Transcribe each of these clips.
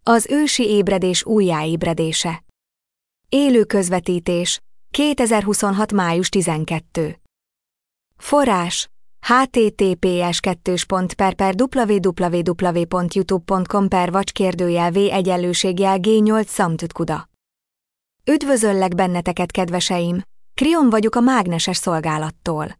Az ősi ébredés újjáébredése. Élő közvetítés, 2026. május 12. Forrás: https://www.youtube.com/watch_v=G8 Samtutkuda. Üdvözöllek benneteket, kedveseim! Krion vagyok a mágneses szolgálattól.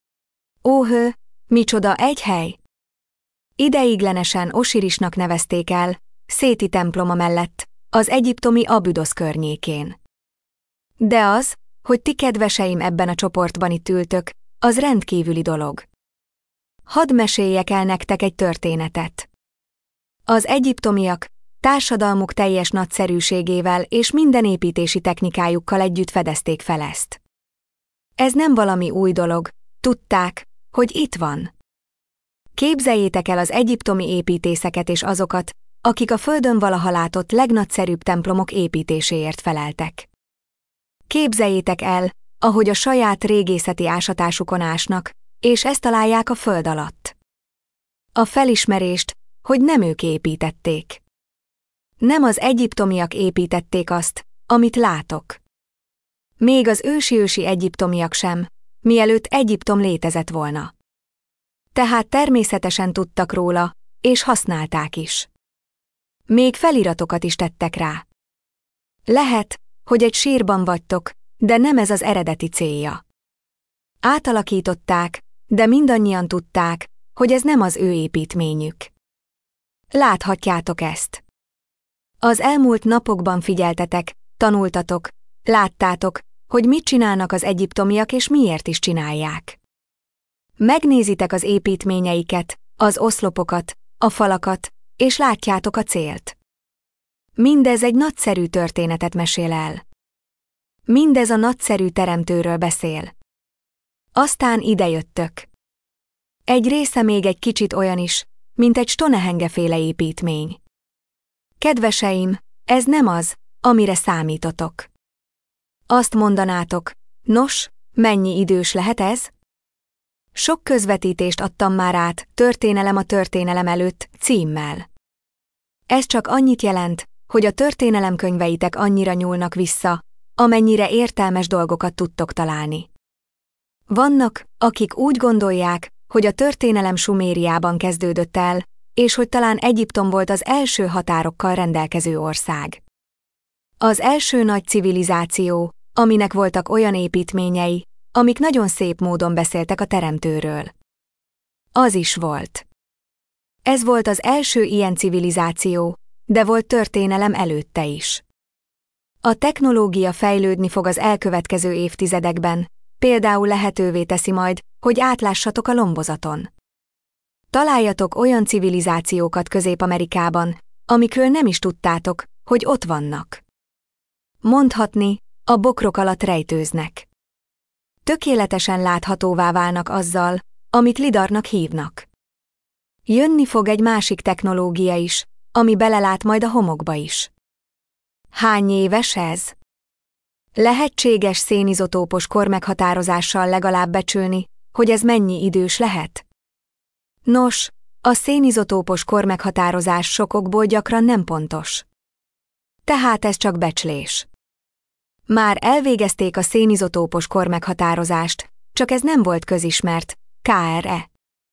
Óhö, micsoda egy hely! Ideiglenesen Osirisnak nevezték el, Széti temploma mellett, az egyiptomi Abydosz környékén. De az, hogy ti, kedveseim, ebben a csoportban itt ültök, az rendkívüli dolog. Hadd meséljek el nektek egy történetet. Az egyiptomiak társadalmuk teljes nagyszerűségével és minden építési technikájukkal együtt fedezték fel ezt. Ez nem valami új dolog, tudták, hogy itt van. Képzeljétek el az egyiptomi építészeket és azokat, akik a földön valaha látott legnagyszerűbb templomok építéséért feleltek. Képzeljétek el, ahogy a saját régészeti ásatásukon ásnak, és ezt találják a föld alatt. A felismerést, hogy nem ők építették. Nem az egyiptomiak építették azt, amit látok. Még az ősi egyiptomiak sem, mielőtt Egyiptom létezett volna. Tehát természetesen tudtak róla, és használták is. Még feliratokat is tettek rá. Lehet, hogy egy sírban vagytok, de nem ez az eredeti célja. Átalakították, de mindannyian tudták, hogy ez nem az ő építményük. Láthatjátok ezt. Az elmúlt napokban figyeltetek, tanultatok, láttátok, hogy mit csinálnak az egyiptomiak és miért is csinálják. Megnézitek az építményeiket, az oszlopokat, a falakat, és látjátok a célt. Mindez egy nagyszerű történetet mesél el. Mindez a nagyszerű teremtőről beszél. Aztán idejöttök. Egy része még egy kicsit olyan is, mint egy Stonehenge-féle építmény. Kedveseim, ez nem az, amire számítotok. Azt mondanátok, nos, mennyi idős lehet ez? Sok közvetítést adtam már át, Történelem a történelem előtt címmel. Ez csak annyit jelent, hogy a történelemkönyveitek annyira nyúlnak vissza, amennyire értelmes dolgokat tudtok találni. Vannak, akik úgy gondolják, hogy a történelem Sumériában kezdődött el, és hogy talán Egyiptom volt az első határokkal rendelkező ország. Az első nagy civilizáció, aminek voltak olyan építményei, amik nagyon szép módon beszéltek a teremtőről. Az is volt. Ez volt az első ilyen civilizáció, de volt történelem előtte is. A technológia fejlődni fog az elkövetkező évtizedekben, például lehetővé teszi majd, hogy átlássatok a lombozaton. Találjatok olyan civilizációkat Közép-Amerikában, amikről nem is tudtátok, hogy ott vannak. Mondhatni, a bokrok alatt rejtőznek. Tökéletesen láthatóvá válnak azzal, amit lidarnak hívnak. Jönni fog egy másik technológia is, ami belelát majd a homokba is. Hány éves ez? Lehetséges szénizotópos kormeghatározással legalább becsülni, hogy ez mennyi idős lehet? Nos, a szénizotópos kormeghatározás sokokból gyakran nem pontos. Tehát ez csak becslés. Már elvégezték a szénizotópos kormeghatározást, csak ez nem volt közismert, KRE.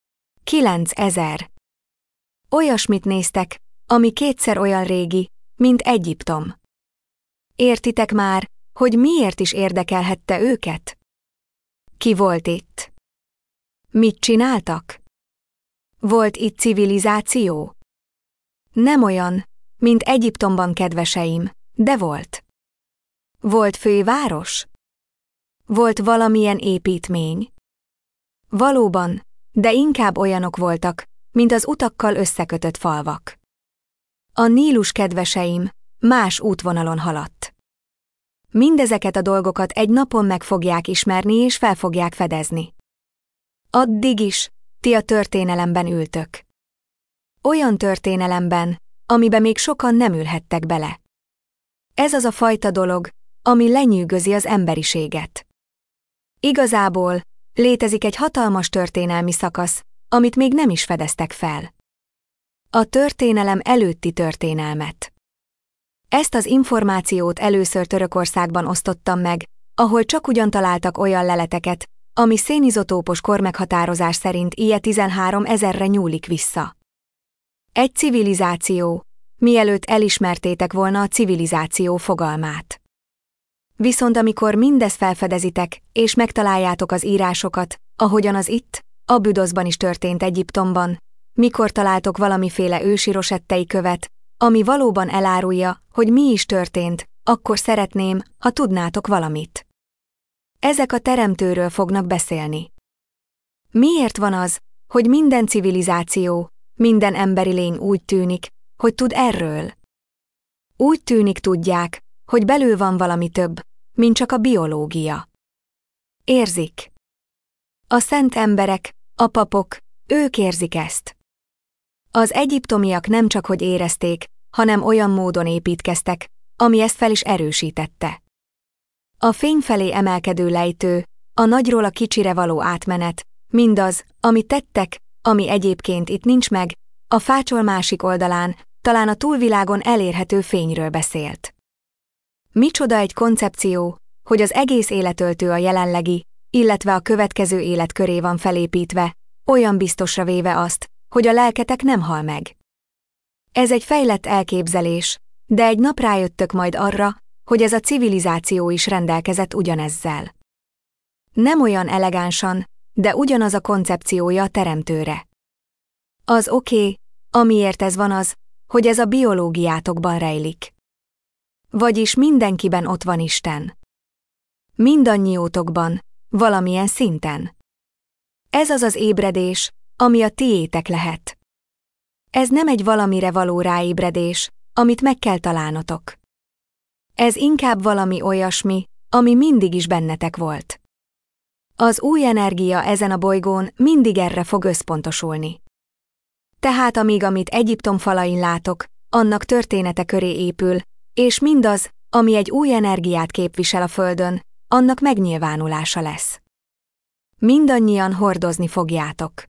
9000. Olyasmit néztek, ami kétszer olyan régi, mint Egyiptom. Értitek már, hogy miért is érdekelhette őket? Ki volt itt? Mit csináltak? Volt itt civilizáció? Nem olyan, mint Egyiptomban, kedveseim, de volt. Volt főváros? Volt valamilyen építmény? Valóban, de inkább olyanok voltak, mint az utakkal összekötött falvak. A Nílus, kedveseim, más útvonalon haladt. Mindezeket a dolgokat egy napon meg fogják ismerni és fel fogják fedezni. Addig is, ti a történelemben ültök. Olyan történelemben, amiben még sokan nem ülhettek bele. Ez az a fajta dolog, ami lenyűgözi az emberiséget. Igazából, létezik egy hatalmas történelmi szakasz, amit még nem is fedeztek fel. A történelem előtti történelmet. Ezt az információt először Törökországban osztottam meg, ahol csak ugyan találtak olyan leleteket, ami szénizotópos kormeghatározás szerint IE 13 000-re nyúlik vissza. Egy civilizáció, mielőtt elismertétek volna a civilizáció fogalmát. Viszont amikor mindezt felfedezitek, és megtaláljátok az írásokat, ahogyan az itt, Abüdoszban is történt Egyiptomban, mikor találtok valamiféle ősi rosettei követ, ami valóban elárulja, hogy mi is történt, akkor szeretném, ha tudnátok valamit. Ezek a teremtőről fognak beszélni. Miért van az, hogy minden civilizáció, minden emberi lény úgy tűnik, hogy tud erről? Úgy tűnik tudják, hogy belül van valami több, mint csak a biológia. Érzik. A szent emberek, a papok, ők érzik ezt. Az egyiptomiak nem csak hogy érezték, hanem olyan módon építkeztek, ami ezt fel is erősítette. A fény felé emelkedő lejtő, a nagyról a kicsire való átmenet, mindaz, amit tettek, ami egyébként itt nincs meg, a fácsol másik oldalán, talán a túlvilágon elérhető fényről beszélt. Micsoda egy koncepció, hogy az egész életöltő a jelenlegi, illetve a következő élet köré van felépítve, olyan biztosra véve azt, hogy a lelketek nem hal meg. Ez egy fejlett elképzelés, de egy nap rájöttök majd arra, hogy ez a civilizáció is rendelkezett ugyanezzel. Nem olyan elegánsan, de ugyanaz a koncepciója a teremtőre. Az oké, amiért ez van az, hogy ez a biológiátokban rejlik. Vagyis mindenkiben ott van Isten. Mindannyiótokban, valamilyen szinten. Ez az az ébredés, ami a tiétek lehet. Ez nem egy valamire való ráébredés, amit meg kell találnotok. Ez inkább valami olyasmi, ami mindig is bennetek volt. Az új energia ezen a bolygón mindig erre fog összpontosulni. Tehát amit Egyiptom falain látok, annak története köré épül, és mindaz, ami egy új energiát képvisel a Földön, annak megnyilvánulása lesz. Mindannyian hordozni fogjátok.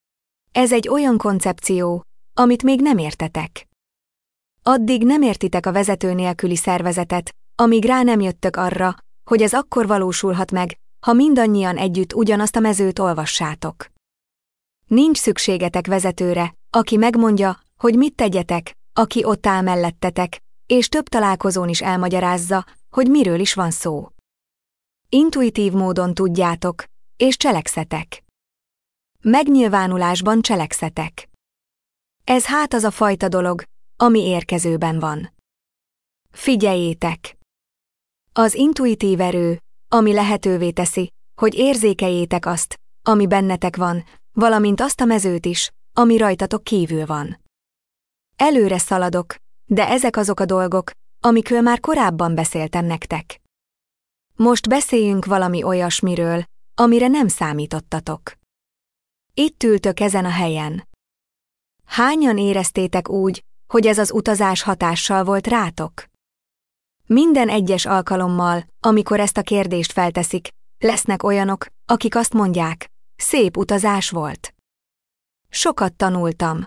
Ez egy olyan koncepció, amit még nem értetek. Addig nem értitek a vezető nélküli szervezetet, amíg rá nem jöttök arra, hogy ez akkor valósulhat meg, ha mindannyian együtt ugyanazt a mezőt olvassátok. Nincs szükségetek vezetőre, aki megmondja, hogy mit tegyetek, aki ott áll mellettetek, és több találkozón is elmagyarázza, hogy miről is van szó. Intuitív módon tudjátok, és cselekszetek. Megnyilvánulásban cselekszetek. Ez hát az a fajta dolog, ami érkezőben van. Figyeljétek! Az intuitív erő, ami lehetővé teszi, hogy érzékeljétek azt, ami bennetek van, valamint azt a mezőt is, ami rajtatok kívül van. Előre szaladok, de ezek azok a dolgok, amikről már korábban beszéltem nektek. Most beszéljünk valami olyasmiről, amire nem számítottatok. Itt ültök ezen a helyen. Hányan éreztétek úgy, hogy ez az utazás hatással volt rátok? Minden egyes alkalommal, amikor ezt a kérdést felteszik, lesznek olyanok, akik azt mondják, szép utazás volt. Sokat tanultam.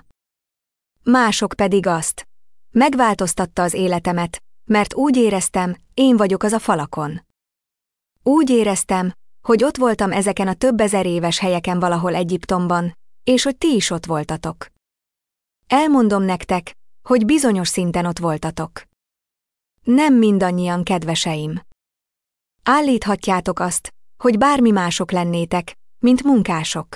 Mások pedig azt. Megváltoztatta az életemet, mert úgy éreztem, én vagyok az a falakon. Úgy éreztem, hogy ott voltam ezeken a több ezer éves helyeken valahol Egyiptomban, és hogy ti is ott voltatok. Elmondom nektek, hogy bizonyos szinten ott voltatok. Nem mindannyian, kedveseim. Állíthatjátok azt, hogy bármi mások lennétek, mint munkások.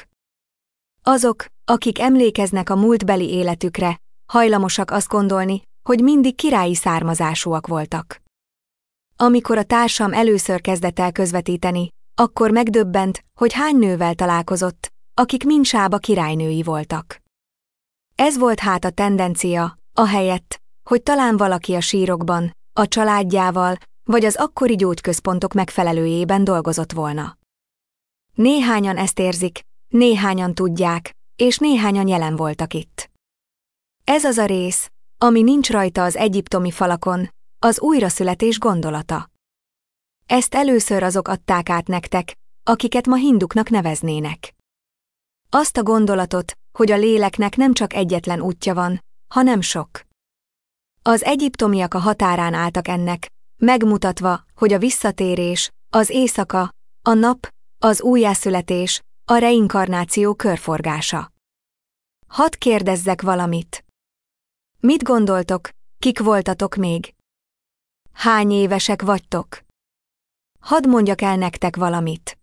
Azok, akik emlékeznek a múltbeli életükre, hajlamosak azt gondolni, hogy mindig királyi származásúak voltak. Amikor a társam először kezdett el közvetíteni, akkor megdöbbent, hogy hány nővel találkozott, akik mind Sába királynői voltak. Ez volt hát a tendencia, ahelyett, hogy talán valaki a sírokban, a családjával, vagy az akkori gyógyközpontok megfelelőjében dolgozott volna. Néhányan ezt érzik, néhányan tudják, és néhányan jelen voltak itt. Ez az a rész, ami nincs rajta az egyiptomi falakon, az újraszületés gondolata. Ezt először azok adták át nektek, akiket ma hinduknak neveznének. Azt a gondolatot, hogy a léleknek nem csak egyetlen útja van, hanem sok. Az egyiptomiak a határán álltak ennek, megmutatva, hogy a visszatérés, az éjszaka, a nap, az újjászületés, a reinkarnáció körforgása. Hadd kérdezzek valamit. Mit gondoltok, kik voltatok még? Hány évesek vagytok? Hadd mondjak el nektek valamit.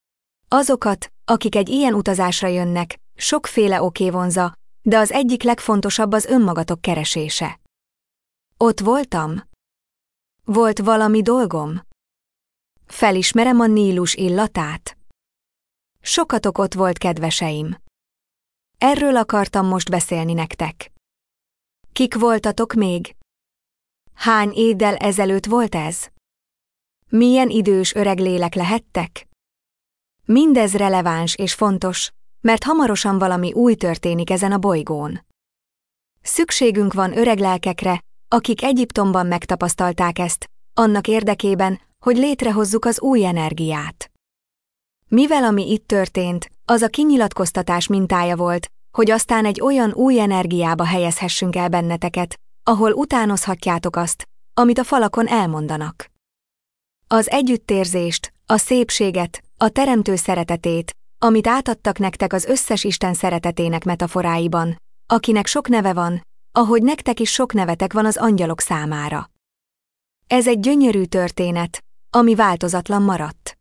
Azokat, akik egy ilyen utazásra jönnek, sokféle oké vonza, de az egyik legfontosabb az önmagatok keresése. Ott voltam? Volt valami dolgom? Felismerem a Nílus illatát? Sokatok ott volt, kedveseim. Erről akartam most beszélni nektek. Kik voltatok még? Hány évvel ezelőtt volt ez? Milyen idős öreg lélek lehettek? Mindez releváns és fontos, mert hamarosan valami új történik ezen a bolygón. Szükségünk van öreg lelkekre, akik Egyiptomban megtapasztalták ezt, annak érdekében, hogy létrehozzuk az új energiát. Mivel ami itt történt, az a kinyilatkoztatás mintája volt, hogy aztán egy olyan új energiába helyezhessünk el benneteket, ahol utánozhatjátok azt, amit a falakon elmondanak. Az együttérzést, a szépséget, a teremtő szeretetét, amit átadtak nektek az összes Isten szeretetének metaforáiban, akinek sok neve van, ahogy nektek is sok nevetek van az angyalok számára. Ez egy gyönyörű történet, ami változatlan maradt.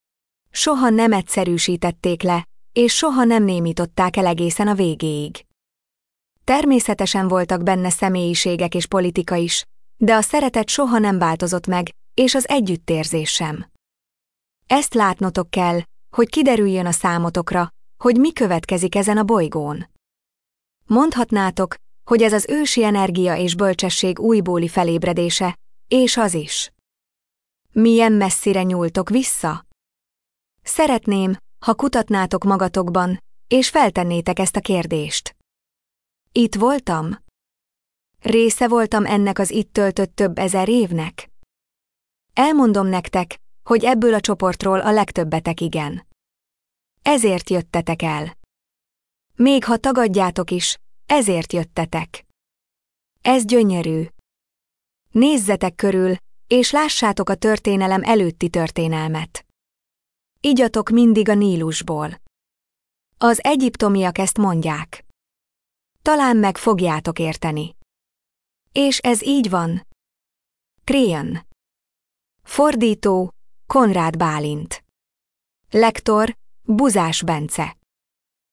Soha nem egyszerűsítették le, és soha nem némították el egészen a végéig. Természetesen voltak benne személyiségek és politika is, de a szeretet soha nem változott meg, és az együttérzés sem. Ezt látnotok kell, hogy kiderüljön a számotokra, hogy mi következik ezen a bolygón. Mondhatnátok, hogy ez az ősi energia és bölcsesség újbóli felébredése, és az is. Milyen messzire nyúltok vissza? Szeretném, ha kutatnátok magatokban, és feltennétek ezt a kérdést. Itt voltam? Része voltam ennek az itt töltött több ezer évnek? Elmondom nektek, hogy ebből a csoportról a legtöbbetek igen. Ezért jöttetek el. Még ha tagadjátok is, ezért jöttetek. Ez gyönyörű. Nézzetek körül, és lássátok a történelem előtti történelmet. Igyatok mindig a Nílusból. Az egyiptomiak ezt mondják. Talán meg fogjátok érteni. És ez így van. Crayon. Fordító, Konrád Bálint. Lektor, Buzás Bence.